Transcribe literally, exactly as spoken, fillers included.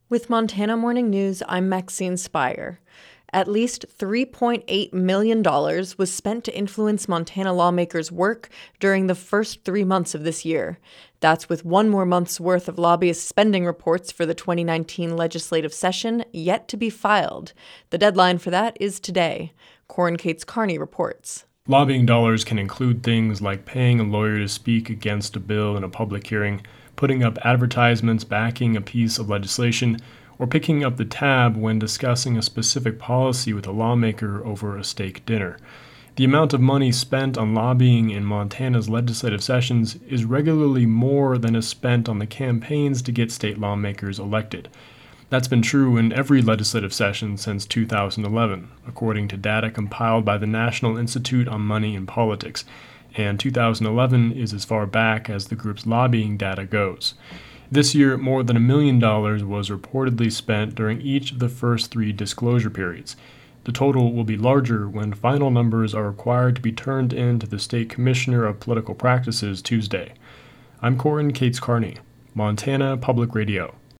With Montana Morning News, I'm Maxine Spire. At least three point eight million dollars was spent to influence Montana lawmakers' work during the first three months of this year. That's with one more month's worth of lobbyist spending reports for the twenty nineteen legislative session yet to be filed. The deadline for that is today. Corin Cates Carney reports. Lobbying dollars can include things like paying a lawyer to speak against a bill in a public hearing, putting up advertisements backing a piece of legislation, or picking up the tab when discussing a specific policy with a lawmaker over a steak dinner. The amount of money spent on lobbying in Montana's legislative sessions is regularly more than is spent on the campaigns to get state lawmakers elected. That's been true in every legislative session since two thousand eleven, according to data compiled by the National Institute on Money and Politics, and two thousand eleven is as far back as the group's lobbying data goes. This year, more than a million dollars was reportedly spent during each of the first three disclosure periods. The total will be larger when final numbers are required to be turned in to the State Commissioner of Political Practices Tuesday. I'm Corin Cates Carney, Montana Public Radio.